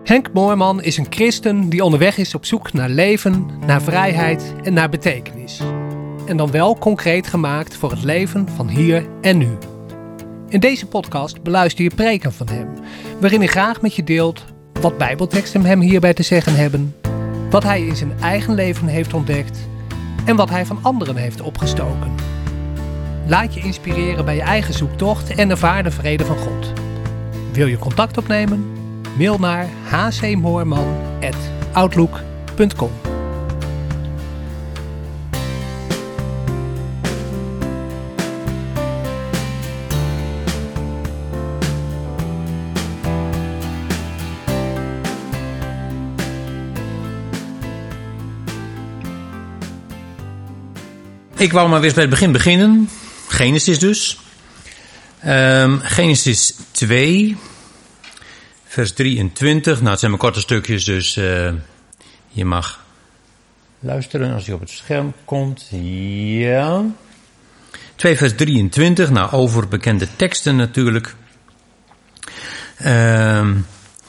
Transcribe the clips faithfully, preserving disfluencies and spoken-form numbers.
Henk Moorman is een christen die onderweg is op zoek naar leven, naar vrijheid en naar betekenis. En dan wel concreet gemaakt voor het leven van hier en nu. In deze podcast beluister je preken van hem, waarin hij graag met je deelt wat bijbelteksten hem hierbij te zeggen hebben, wat hij in zijn eigen leven heeft ontdekt en wat hij van anderen heeft opgestoken. Laat je inspireren bij je eigen zoektocht en ervaar de vrede van God. Wil je contact opnemen? Mail naar h c moorman apenstaartje outlook punt com. Ik wou maar weer bij het begin beginnen. Genesis dus. Um, Genesis twee, vers drieëntwintig. Nou, het zijn maar korte stukjes, dus uh, je mag luisteren als je op het scherm komt. Ja. twee, vers drieëntwintig. Nou, over bekende teksten natuurlijk. Um,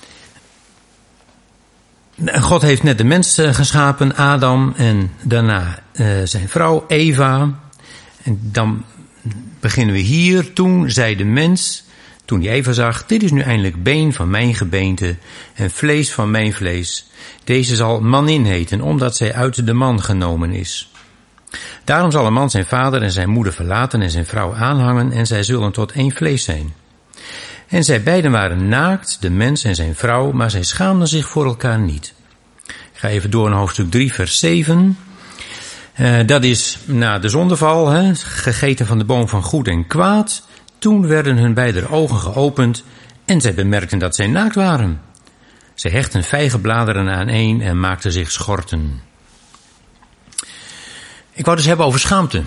God heeft net de mens geschapen, Adam, en daarna uh, zijn vrouw Eva. En dan beginnen we hier. Toen zei de mens, toen hij Eva zag, dit is nu eindelijk been van mijn gebeente en vlees van mijn vlees. Deze zal manin heten, omdat zij uit de man genomen is. Daarom zal een man zijn vader en zijn moeder verlaten en zijn vrouw aanhangen en zij zullen tot één vlees zijn. En zij beiden waren naakt, de mens en zijn vrouw, maar zij schaamden zich voor elkaar niet. Ik ga even door naar hoofdstuk drie, vers zeven. Uh, dat is na de zondeval, hè, gegeten van de boom van goed en kwaad. Toen werden hun beide ogen geopend en zij bemerkten dat zij naakt waren. Zij hechten vijgenbladeren aaneen en maakten zich schorten. Ik wou dus hebben over schaamte.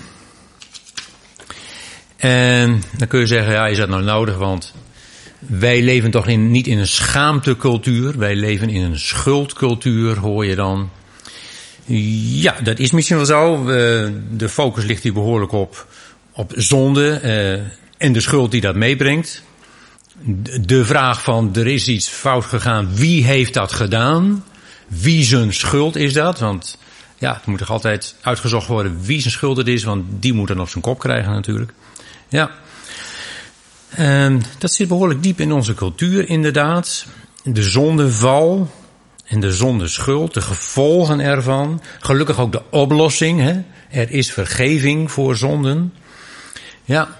En dan kun je zeggen, ja, is dat nou nodig, want wij leven toch in, niet in een schaamtecultuur. Wij leven in een schuldcultuur, hoor je dan. Ja, dat is misschien wel zo. De focus ligt hier behoorlijk op, op zonde en de schuld die dat meebrengt. De vraag van, er is iets fout gegaan, wie heeft dat gedaan? Wie zijn schuld is dat? Want ja, het moet toch altijd uitgezocht worden wie zijn schuld het is, want die moet dan op zijn kop krijgen natuurlijk. Ja. Um, dat zit behoorlijk diep in onze cultuur inderdaad. De zondeval en de zondeschuld, de gevolgen ervan. Gelukkig ook de oplossing. Hè? Er is vergeving voor zonden. Ja.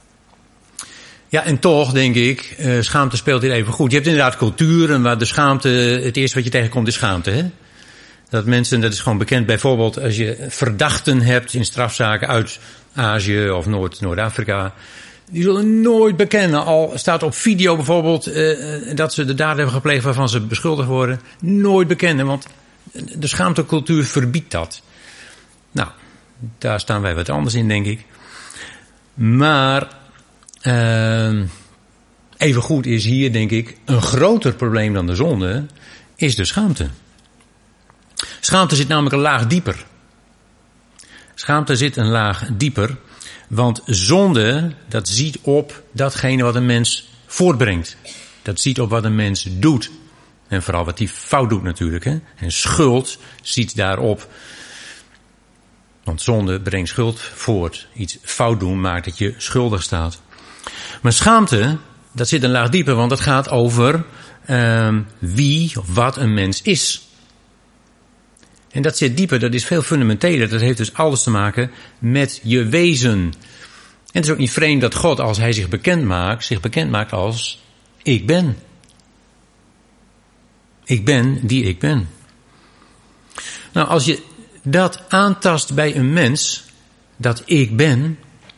Ja, en toch denk ik, uh, schaamte speelt hier even goed. Je hebt inderdaad culturen waar de schaamte, het eerste wat je tegenkomt is schaamte. Hè? Dat mensen, dat is gewoon bekend, bijvoorbeeld als je verdachten hebt in strafzaken uit Azië of Noord, Noord-Afrika. Die zullen nooit bekennen, al staat op video bijvoorbeeld uh, dat ze de daad hebben gepleegd waarvan ze beschuldigd worden. Nooit bekennen, want de schaamtecultuur verbiedt dat. Nou, daar staan wij wat anders in, denk ik. Maar uh, evengoed is hier, denk ik, een groter probleem dan de zonde, is de schaamte. Schaamte zit namelijk een laag dieper. Schaamte zit een laag dieper. Want zonde, dat ziet op datgene wat een mens voortbrengt. Dat ziet op wat een mens doet. En vooral wat hij fout doet natuurlijk. Hè? En schuld ziet daarop. Want zonde brengt schuld voort. Iets fout doen maakt dat je schuldig staat. Maar schaamte, dat zit een laag dieper. Want het gaat over uh, wie of wat een mens is. En dat zit dieper, dat is veel fundamenteler. Dat heeft dus alles te maken met je wezen. En het is ook niet vreemd dat God, als hij zich bekend maakt, zich bekend maakt als ik ben. Ik ben die ik ben. Nou, als je dat aantast bij een mens, dat ik ben,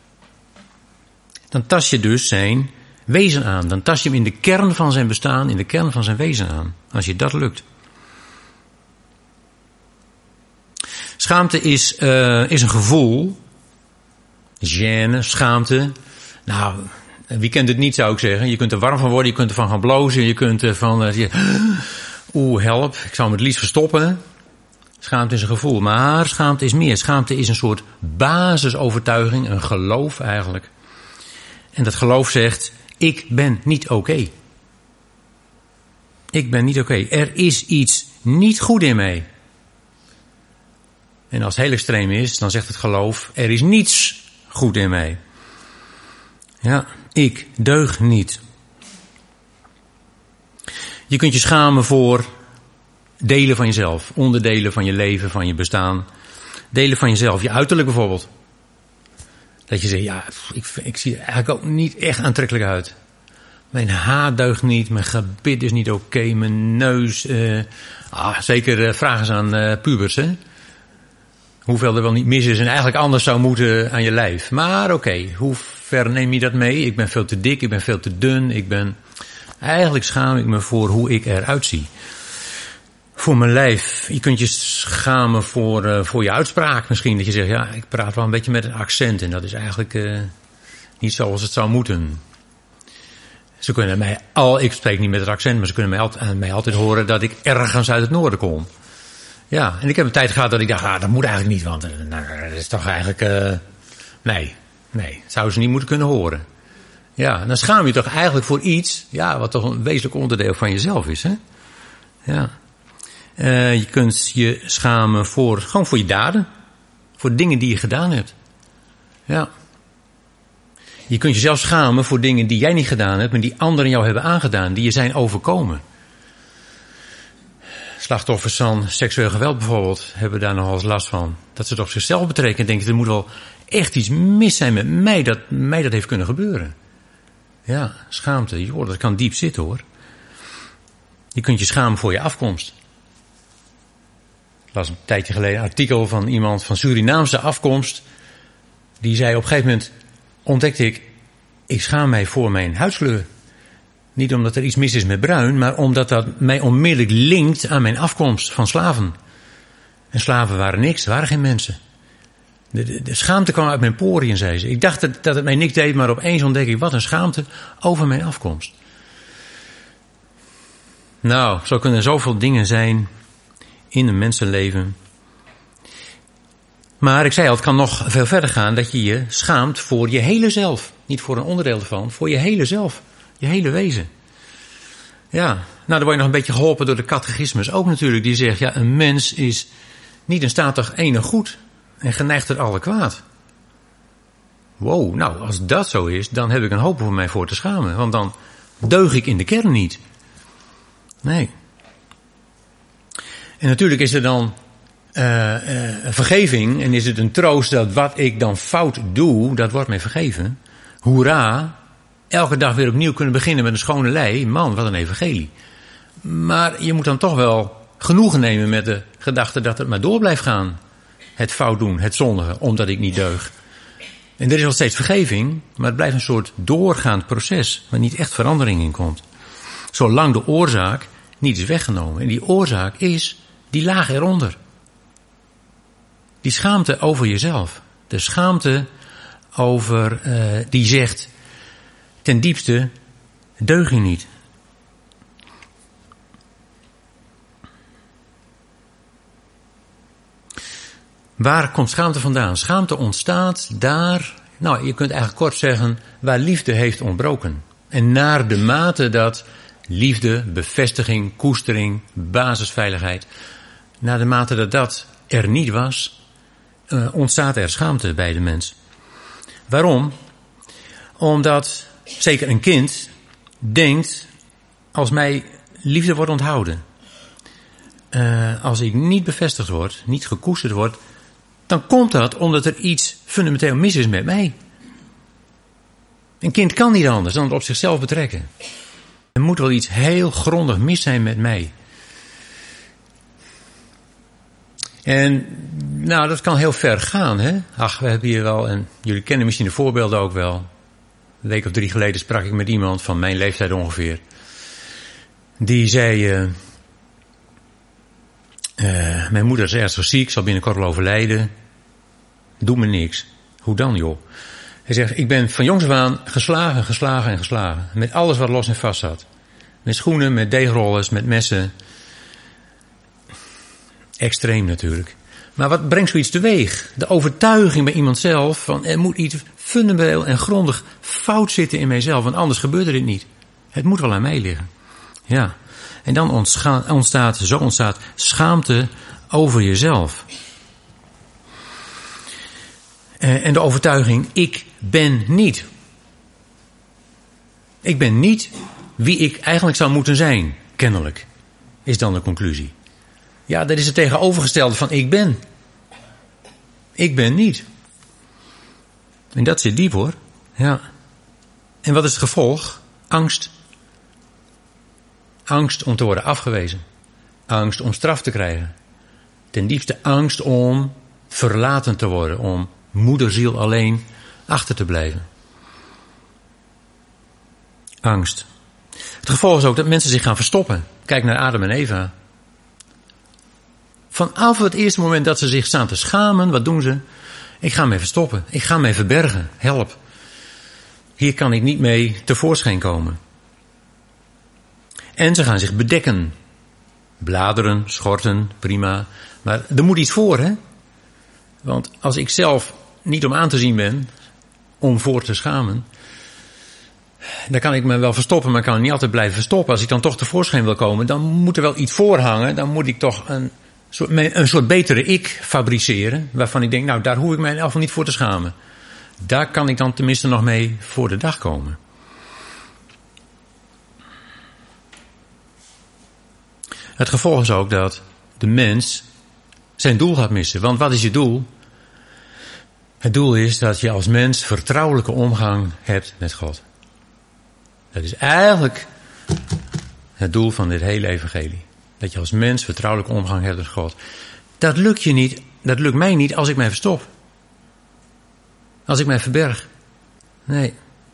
dan tast je dus zijn wezen aan. Dan tast je hem in de kern van zijn bestaan, in de kern van zijn wezen aan. Als je dat lukt. Schaamte is, uh, is een gevoel. Gêne, schaamte. Nou, wie kent het niet, zou ik zeggen. Je kunt er warm van worden, je kunt ervan gaan blozen. Je kunt ervan uh, oeh, help, ik zou me het liefst verstoppen. Schaamte is een gevoel, maar schaamte is meer. Schaamte is een soort basisovertuiging, een geloof eigenlijk. En dat geloof zegt, ik ben niet oké. Ik ben niet oké. Okay. Er is iets niet goed in mij. En als het heel extreem is, dan zegt het geloof, er is niets goed in mij. Ja, ik deug niet. Je kunt je schamen voor delen van jezelf. Onderdelen van je leven, van je bestaan. Delen van jezelf. Je uiterlijk bijvoorbeeld. Dat je zegt, ja, ik, ik zie er eigenlijk ook niet echt aantrekkelijk uit. Mijn haar deugt niet, mijn gebit is niet oké, okay, mijn neus. Uh, ah, zeker uh, vragen eens aan uh, pubers, hè. Hoeveel er wel niet mis is en eigenlijk anders zou moeten aan je lijf. Maar oké, okay, hoe ver neem je dat mee? Ik ben veel te dik, ik ben veel te dun, ik ben... Eigenlijk schaam ik me voor hoe ik eruit zie. Voor mijn lijf. Je kunt je schamen voor, uh, voor je uitspraak misschien. Dat je zegt, ja, ik praat wel een beetje met een accent. En dat is eigenlijk uh, niet zoals het zou moeten. Ze kunnen mij al, ik spreek niet met het accent, maar ze kunnen mij altijd, aan mij altijd horen dat ik ergens uit het noorden kom. Ja, en ik heb een tijd gehad dat ik dacht, ah, dat moet eigenlijk niet, want uh, nou, dat is toch eigenlijk, uh, nee, nee, dat zouden ze niet moeten kunnen horen. Ja, en dan schaam je toch eigenlijk voor iets, ja, wat toch een wezenlijk onderdeel van jezelf is, hè? Ja. Uh, je kunt je schamen voor, gewoon voor je daden. Voor dingen die je gedaan hebt. Ja. Je kunt jezelf schamen voor dingen die jij niet gedaan hebt, maar die anderen jou hebben aangedaan, die je zijn overkomen. Slachtoffers van seksueel geweld bijvoorbeeld, hebben daar nogal eens last van. Dat ze het op zichzelf betrekken en denken, er moet wel echt iets mis zijn met mij, dat mij dat heeft kunnen gebeuren. Ja, schaamte, joh, dat kan diep zitten hoor. Je kunt je schamen voor je afkomst. Ik las een tijdje geleden een artikel van iemand van Surinaamse afkomst. Die zei op een gegeven moment, ontdekte ik, ik schaam mij voor mijn huidskleur. Niet omdat er iets mis is met bruin, maar omdat dat mij onmiddellijk linkt aan mijn afkomst van slaven. En slaven waren niks, waren geen mensen. De, de, de schaamte kwam uit mijn poriën, zei ze. Ik dacht dat, dat het mij niks deed, maar opeens ontdek ik, wat een schaamte over mijn afkomst. Nou, zo kunnen er zoveel dingen zijn in een mensenleven. Maar ik zei al, het kan nog veel verder gaan dat je je schaamt voor je hele zelf. Niet voor een onderdeel ervan, voor je hele zelf. Je hele wezen. Ja, nou dan word je nog een beetje geholpen door de catechismus ook natuurlijk. Die zegt, ja, een mens is niet in staat tot enig goed en geneigd tot alle kwaad. Wow, nou als dat zo is, dan heb ik een hoop voor mij voor te schamen. Want dan deug ik in de kern niet. Nee. En natuurlijk is er dan uh, uh, vergeving en is het een troost dat wat ik dan fout doe, dat wordt mij vergeven. Hoera, elke dag weer opnieuw kunnen beginnen met een schone lei. Man, wat een evangelie. Maar je moet dan toch wel genoegen nemen met de gedachte dat het maar door blijft gaan. Het fout doen, het zondigen, omdat ik niet deug. En er is nog steeds vergeving, maar het blijft een soort doorgaand proces waar niet echt verandering in komt. Zolang de oorzaak niet is weggenomen. En die oorzaak is die laag eronder. Die schaamte over jezelf. De schaamte over, uh, die zegt, ten diepste deug je niet. Waar komt schaamte vandaan? Schaamte ontstaat daar, nou je kunt eigenlijk kort zeggen, waar liefde heeft ontbroken. En naar de mate dat liefde, bevestiging, koestering, basisveiligheid, naar de mate dat dat er niet was, uh, ontstaat er schaamte bij de mens. Waarom? Omdat zeker een kind denkt, als mij liefde wordt onthouden, uh, als ik niet bevestigd word, niet gekoesterd word, dan komt dat omdat er iets fundamenteel mis is met mij. Een kind kan niet anders dan het op zichzelf betrekken. Er moet wel iets heel grondig mis zijn met mij. En nou, dat kan heel ver gaan, hè. Ach, we hebben hier wel, en jullie kennen misschien de voorbeelden ook wel. Een week of drie geleden sprak ik met iemand van mijn leeftijd ongeveer. Die zei, uh, uh, mijn moeder is ernstig ziek, zal binnenkort wel overlijden. Doe me niks. Hoe dan, joh? Hij zegt, ik ben van jongs af aan geslagen, geslagen en geslagen. Met alles wat los en vast zat. Met schoenen, met deegrollers, met messen. Extreem natuurlijk. Maar wat brengt zoiets teweeg? De overtuiging bij iemand zelf van er moet iets fundamenteel en grondig fout zitten in mijzelf, want anders gebeurde dit niet. Het moet wel aan mij liggen. Ja. En dan ontscha- ontstaat, zo ontstaat schaamte over jezelf. En de overtuiging, ik ben niet. Ik ben niet wie ik eigenlijk zou moeten zijn, kennelijk, is dan de conclusie. Ja, dat is het tegenovergestelde van ik ben. Ik ben niet. En dat zit diep hoor. Ja. En wat is het gevolg? Angst. Angst om te worden afgewezen. Angst om straf te krijgen. Ten diepste angst om verlaten te worden. Om moederziel alleen achter te blijven. Angst. Het gevolg is ook dat mensen zich gaan verstoppen. Kijk naar Adam en Eva. Vanaf het eerste moment dat ze zich staan te schamen, wat doen ze? Ik ga mij verstoppen. Ik ga mij verbergen. Help. Hier kan ik niet mee tevoorschijn komen. En ze gaan zich bedekken. Bladeren, schorten, prima. Maar er moet iets voor, hè? Want als ik zelf niet om aan te zien ben, om voor te schamen, dan kan ik me wel verstoppen, maar ik kan niet altijd blijven verstoppen. Als ik dan toch tevoorschijn wil komen, dan moet er wel iets voor hangen. Dan moet ik toch een soort, een soort betere ik fabriceren, waarvan ik denk, nou, daar hoef ik mij in elk geval niet voor te schamen. Daar kan ik dan tenminste nog mee voor de dag komen. Het gevolg is ook dat de mens zijn doel gaat missen. Want wat is je doel? Het doel is dat je als mens vertrouwelijke omgang hebt met God. Dat is eigenlijk het doel van dit hele evangelie. Dat je als mens vertrouwelijke omgang hebt met God. Dat lukt je niet, dat lukt mij niet als ik mij verstop. Als ik mij verberg. Nee.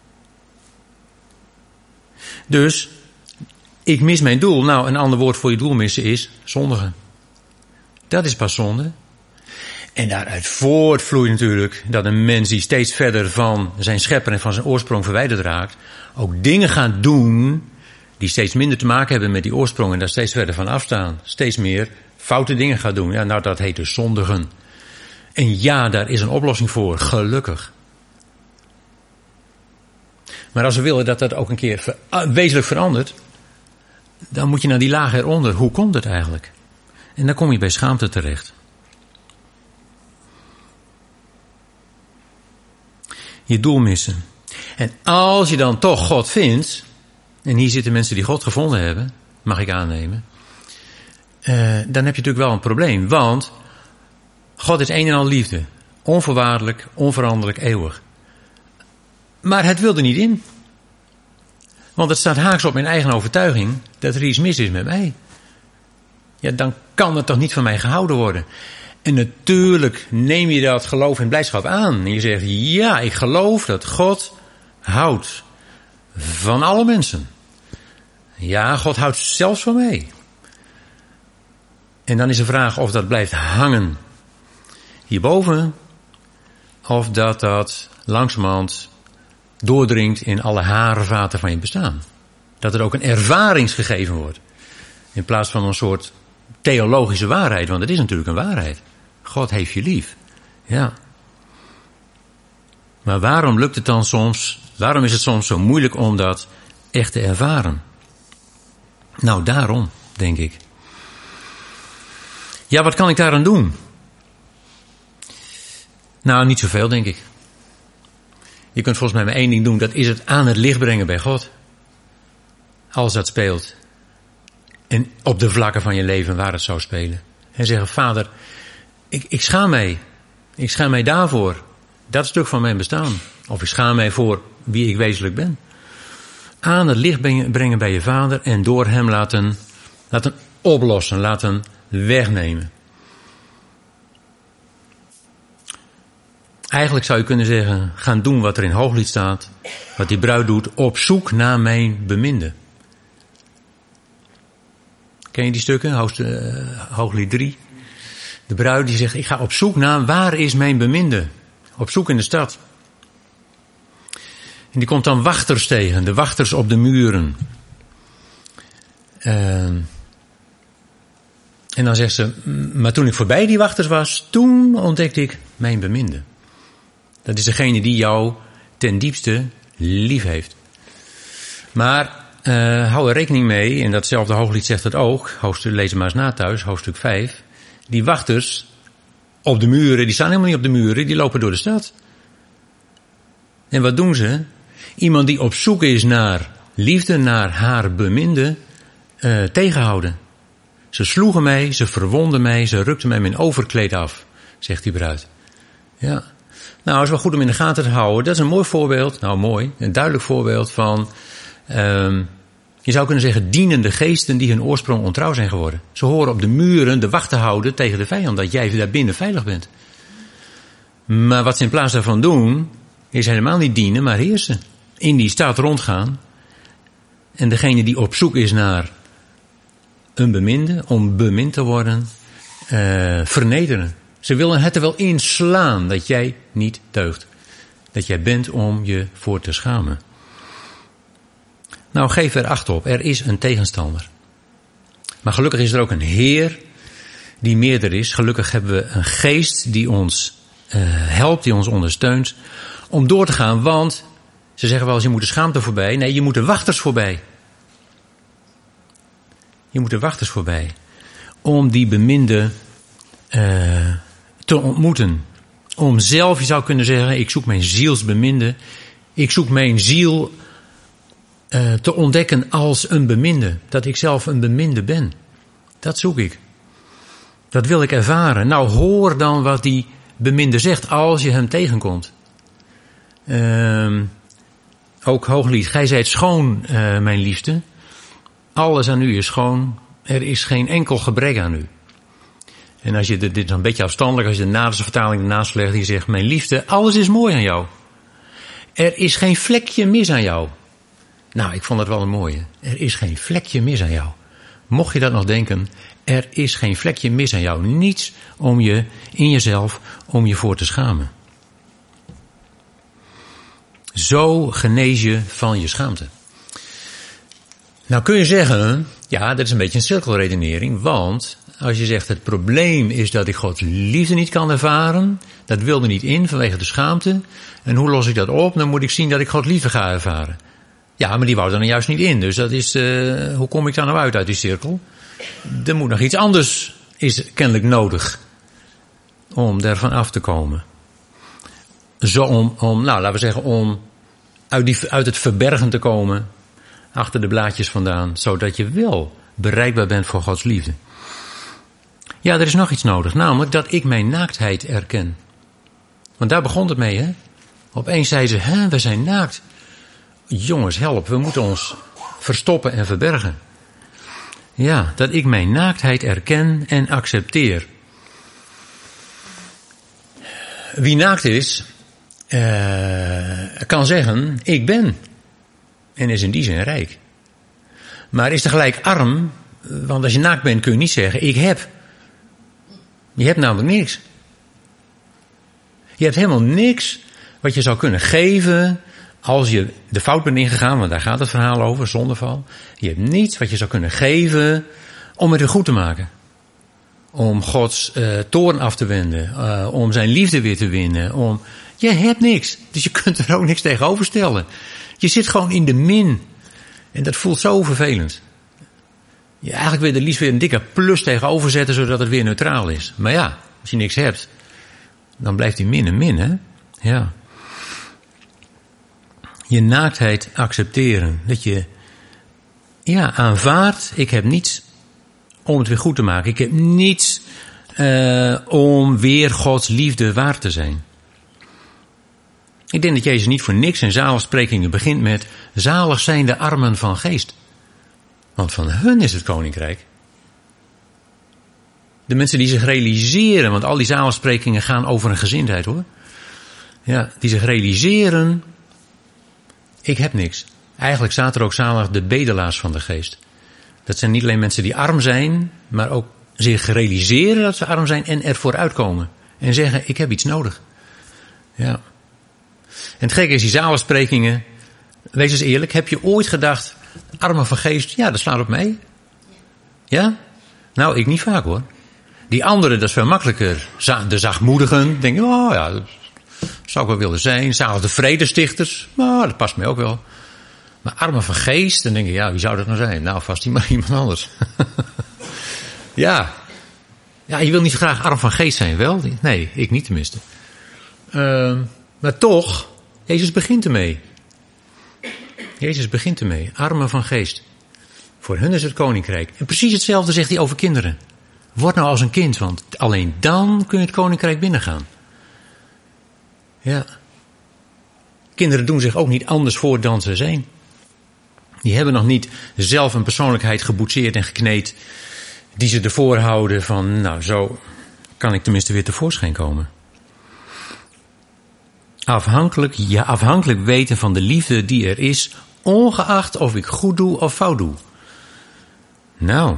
Dus, ik mis mijn doel. Nou, een ander woord voor je doel missen is zondigen. Dat is pas zonde. En daaruit voortvloeit natuurlijk dat een mens die steeds verder van zijn schepper en van zijn oorsprong verwijderd raakt, ook dingen gaat doen die steeds minder te maken hebben met die oorsprong en daar steeds verder van afstaan. Steeds meer foute dingen gaat doen. Ja, nou, dat heet dus zondigen. En ja, daar is een oplossing voor, gelukkig. Maar als we willen dat dat ook een keer ver, wezenlijk verandert, dan moet je naar die laag eronder. Hoe komt het eigenlijk? En dan kom je bij schaamte terecht. Je doel missen. En als je dan toch God vindt, en hier zitten mensen die God gevonden hebben, mag ik aannemen, uh, dan heb je natuurlijk wel een probleem. Want God is een en al liefde. Onvoorwaardelijk, onveranderlijk, eeuwig. Maar het wil er niet in. Want het staat haaks op mijn eigen overtuiging dat er iets mis is met mij. Ja, dan kan het toch niet van mij gehouden worden. En natuurlijk neem je dat geloof en blijdschap aan. En je zegt, ja, ik geloof dat God houdt van alle mensen. Ja, God houdt zelfs van mij. En dan is de vraag of dat blijft hangen hierboven, of dat dat langzamerhand doordringt in alle harenvaten van je bestaan. Dat er ook een ervaringsgegeven wordt. In plaats van een soort theologische waarheid, want het is natuurlijk een waarheid. God heeft je lief. Ja. Maar waarom lukt het dan soms, waarom is het soms zo moeilijk om dat echt te ervaren? Nou, daarom, denk ik. Ja, wat kan ik daaraan doen? Nou, niet zoveel, denk ik. Je kunt volgens mij maar één ding doen, dat is het aan het licht brengen bij God. Als dat speelt. En op de vlakken van je leven waar het zou spelen. En zeggen, Vader, ik, ik schaam mij. Ik schaam mij daarvoor. Dat stuk van mijn bestaan. Of ik schaam mij voor wie ik wezenlijk ben. Aan het licht brengen bij je Vader en door hem laten, laten oplossen, laten wegnemen. Eigenlijk zou je kunnen zeggen, gaan doen wat er in Hooglied staat. Wat die bruid doet, op zoek naar mijn beminde. Ken je die stukken? Hooglied drie. De bruid die zegt, ik ga op zoek naar, waar is mijn beminde? Op zoek in de stad. En die komt dan wachters tegen, de wachters op de muren. Uh, en dan zegt ze, maar toen ik voorbij die wachters was, toen ontdekte ik mijn beminde. Dat is degene die jou ten diepste lief heeft. Maar uh, hou er rekening mee, en datzelfde Hooglied zegt het ook, hoofdstuk, lees het maar eens na thuis, hoofdstuk vijf. Die wachters op de muren, die staan helemaal niet op de muren, die lopen door de stad. En wat doen ze? Iemand die op zoek is naar liefde, naar haar beminde, uh, tegenhouden. Ze sloegen mij, ze verwonden mij, ze rukten mij mijn overkleed af, zegt die bruid. Ja. Nou, het is wel goed om in de gaten te houden. Dat is een mooi voorbeeld, nou mooi, een duidelijk voorbeeld van, um, je zou kunnen zeggen, dienende geesten die hun oorsprong ontrouw zijn geworden. Ze horen op de muren de wacht te houden tegen de vijand, dat jij daar binnen veilig bent. Maar wat ze in plaats daarvan doen, is helemaal niet dienen, maar heersen. In die stad rondgaan. En degene die op zoek is naar een beminde, om bemind te worden, uh, vernederen. Ze willen het er wel inslaan dat jij niet deugt. Dat jij bent om je voor te schamen. Nou, geef er acht op. Er is een tegenstander. Maar gelukkig is er ook een Heer die meerder is. Gelukkig hebben we een geest die ons uh, helpt, die ons ondersteunt om door te gaan. Want ze zeggen wel eens, je moet de schaamte voorbij. Nee, je moet de wachters voorbij. Je moet de wachters voorbij. Om die beminde uh, te ontmoeten. Om zelf, je zou kunnen zeggen, ik zoek mijn zielsbeminde. Ik zoek mijn ziel uh, te ontdekken als een beminde. Dat ik zelf een beminde ben. Dat zoek ik. Dat wil ik ervaren. Nou, hoor dan wat die beminde zegt als je hem tegenkomt. Uh, ook Hooglied, gij zijt schoon, uh, mijn liefste. Alles aan u is schoon. Er is geen enkel gebrek aan u. En als je dit, dit is een beetje afstandelijk, als je de Naderse vertaling ernaast legt, die zegt, mijn liefde, alles is mooi aan jou. Er is geen vlekje mis aan jou. Nou, ik vond dat wel een mooie. Er is geen vlekje mis aan jou. Mocht je dat nog denken, er is geen vlekje mis aan jou. Niets om je, in jezelf, om je voor te schamen. Zo genees je van je schaamte. Nou kun je zeggen, ja, dat is een beetje een cirkelredenering, want als je zegt het probleem is dat ik Gods liefde niet kan ervaren, dat wil me niet in vanwege de schaamte, en hoe los ik dat op? Dan moet ik zien dat ik Gods liefde ga ervaren. Ja, maar die wou er dan juist niet in, dus dat is, uh, hoe kom ik daar nou uit uit die cirkel? Er moet nog iets anders, is kennelijk nodig, om daarvan af te komen. Zo om, om nou, laten we zeggen, om uit, die, uit het verbergen te komen, achter de blaadjes vandaan, zodat je wel bereikbaar bent voor Gods liefde. Ja, er is nog iets nodig, namelijk dat ik mijn naaktheid erken. Want daar begon het mee, hè? Opeens zei ze, hè, we zijn naakt. Jongens, help, we moeten ons verstoppen en verbergen. Ja, dat ik mijn naaktheid erken en accepteer. Wie naakt is, uh, kan zeggen, ik ben. En is in die zin rijk. Maar is tegelijk arm, want als je naakt bent kun je niet zeggen, ik heb. Je hebt namelijk niks. Je hebt helemaal niks wat je zou kunnen geven als je de fout bent ingegaan, want daar gaat het verhaal over, zondeval. Je hebt niets wat je zou kunnen geven om het weer goed te maken. Om Gods uh, toorn af te wenden, uh, om zijn liefde weer te winnen. Om... Je hebt niks, dus je kunt er ook niks tegenover stellen. Je zit gewoon in de min. En dat voelt zo vervelend. Je eigenlijk wil je er liefst weer een dikke plus tegenover zetten, zodat het weer neutraal is. Maar ja, als je niks hebt, dan blijft die min een min, hè? Ja. Je naaktheid accepteren. Dat je, ja, aanvaardt, ik heb niets om het weer goed te maken. Ik heb niets uh, om weer Gods liefde waard te zijn. Ik denk dat Jezus niet voor niks in zaligsprekingen begint met, zalig zijn de armen van geest. Want van hun is het koninkrijk. De mensen die zich realiseren, want al die zaligsprekingen gaan over een gezindheid, hoor. Ja, die zich realiseren, ik heb niks. Eigenlijk staat er ook zalig de bedelaars van de geest. Dat zijn niet alleen mensen die arm zijn, maar ook zich realiseren dat ze arm zijn en ervoor uitkomen. En zeggen, ik heb iets nodig. Ja. En het gekke is, die zaligsprekingen, wees eens eerlijk, heb je ooit gedacht, armen van geest, ja, dat slaat op mij. Ja? Nou, ik niet vaak, hoor. Die anderen, dat is veel makkelijker. De zachtmoedigen, denk ik, oh ja, dat zou ik wel willen zijn. Zalig de vredestichters, nou, dat past mij ook wel. Maar arme van geest, dan denk je, ja, wie zou dat nou zijn? Nou, vast maar iemand anders. ja. Ja, je wil niet graag arm van geest zijn, wel? Nee, ik niet tenminste. Uh, maar toch, Jezus begint ermee. Jezus begint ermee. Armen van geest. Voor hun is het koninkrijk. En precies hetzelfde zegt hij over kinderen. Word nou als een kind, want alleen dan kun je het koninkrijk binnengaan. Ja. Kinderen doen zich ook niet anders voor dan ze zijn. Die hebben nog niet zelf een persoonlijkheid geboetseerd en gekneed die ze ervoor houden van, nou, zo kan ik tenminste weer tevoorschijn komen. Afhankelijk, ja, afhankelijk weten van de liefde die er is, ongeacht of ik goed doe of fout doe. Nou,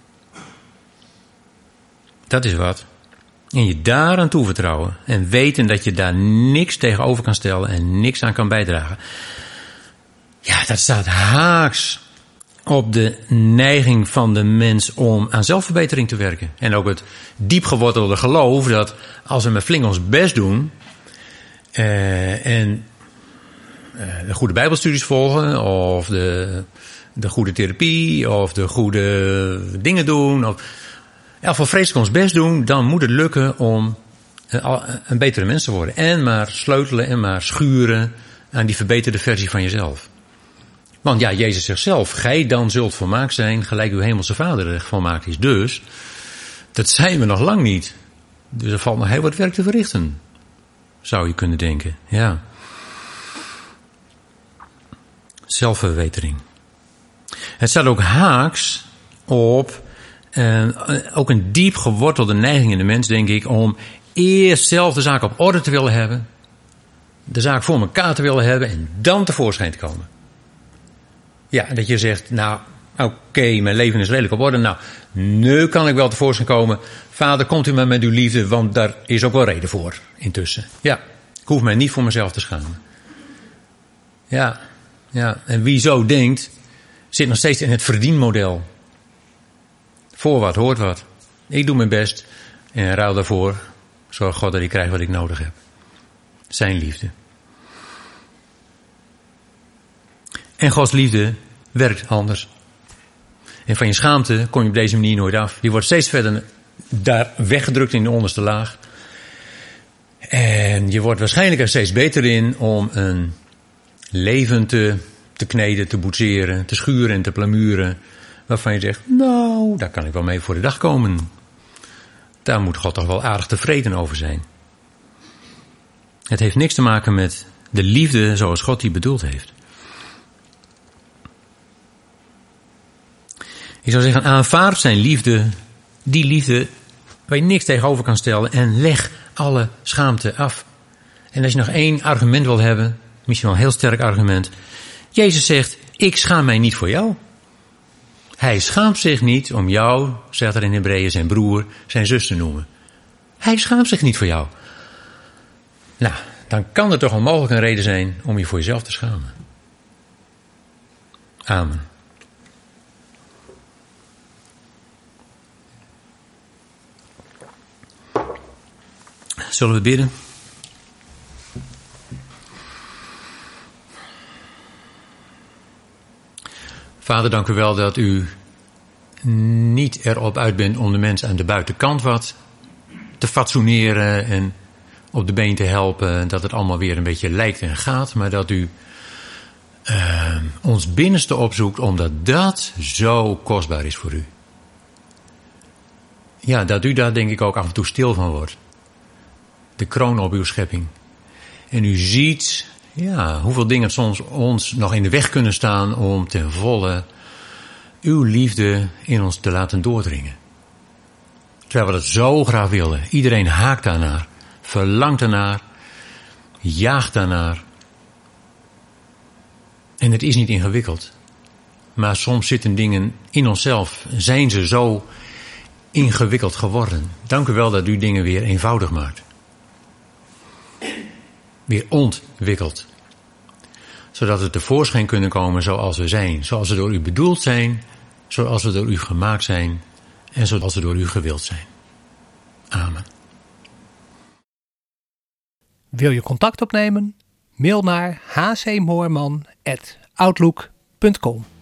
dat is wat. En je daaraan toevertrouwen en weten dat je daar niks tegenover kan stellen en niks aan kan bijdragen. Ja, dat staat haaks op de neiging van de mens om aan zelfverbetering te werken. En ook het diepgewortelde geloof dat als we met flink ons best doen uh, en uh, de goede bijbelstudies volgen of de, de goede therapie of de goede dingen doen of ja, voor vreselijk ons best doen, dan moet het lukken om een, een betere mens te worden. En maar sleutelen en maar schuren aan die verbeterde versie van jezelf. Want ja, Jezus zegt zelf, gij dan zult volmaakt zijn, gelijk uw hemelse Vader volmaakt is. Dus, dat zijn we nog lang niet. Dus er valt nog heel wat werk te verrichten. Zou je kunnen denken, ja. Zelfverbetering. Het staat ook haaks op, uh, ook een diep gewortelde neiging in de mens, denk ik, om eerst zelf de zaak op orde te willen hebben. De zaak voor elkaar te willen hebben en dan tevoorschijn te komen. Ja, dat je zegt, nou, oké, okay, mijn leven is redelijk op orde. Nou, nu kan ik wel tevoorschijn komen. Vader, komt u maar met uw liefde, want daar is ook wel reden voor intussen. Ja, ik hoef mij niet voor mezelf te schamen. Ja, ja, en wie zo denkt, zit nog steeds in het verdienmodel. Voor wat, hoort wat. Ik doe mijn best en ruil daarvoor. Zorg God dat ik krijg wat ik nodig heb. Zijn liefde. En Gods liefde werkt anders. En van je schaamte kom je op deze manier nooit af. Je wordt steeds verder daar weggedrukt in de onderste laag. En je wordt waarschijnlijk er steeds beter in om een leven te, te kneden, te boetseren, te schuren en te plamuren. Waarvan je zegt, nou, daar kan ik wel mee voor de dag komen. Daar moet God toch wel aardig tevreden over zijn. Het heeft niks te maken met de liefde zoals God die bedoeld heeft. Ik zou zeggen, aanvaard zijn liefde, die liefde waar je niks tegenover kan stellen en leg alle schaamte af. En als je nog één argument wil hebben, misschien wel een heel sterk argument. Jezus zegt, ik schaam mij niet voor jou. Hij schaamt zich niet om jou, zegt er in Hebreeën, zijn broer, zijn zus te noemen. Hij schaamt zich niet voor jou. Nou, dan kan er toch onmogelijk een reden zijn om je voor jezelf te schamen. Amen. Zullen we bidden? Vader, dank u wel dat u niet erop uit bent om de mens aan de buitenkant wat te fatsoeneren en op de been te helpen, dat het allemaal weer een beetje lijkt en gaat, maar dat u uh, ons binnenste opzoekt, omdat dat zo kostbaar is voor u. Ja, dat u daar denk ik ook af en toe stil van wordt. De kroon op uw schepping. En u ziet, ja, hoeveel dingen soms ons nog in de weg kunnen staan om ten volle uw liefde in ons te laten doordringen. Terwijl we dat zo graag willen. Iedereen haakt daarnaar, verlangt daarnaar, jaagt daarnaar. En het is niet ingewikkeld. Maar soms zitten dingen in onszelf, zijn ze zo ingewikkeld geworden. Dank u wel dat u dingen weer eenvoudig maakt. Weer ontwikkeld. Zodat we tevoorschijn kunnen komen zoals we zijn. Zoals we door u bedoeld zijn. Zoals we door u gemaakt zijn. En zoals we door u gewild zijn. Amen. Wil je contact opnemen? Mail naar h c moorman apenstaartje outlook punt com.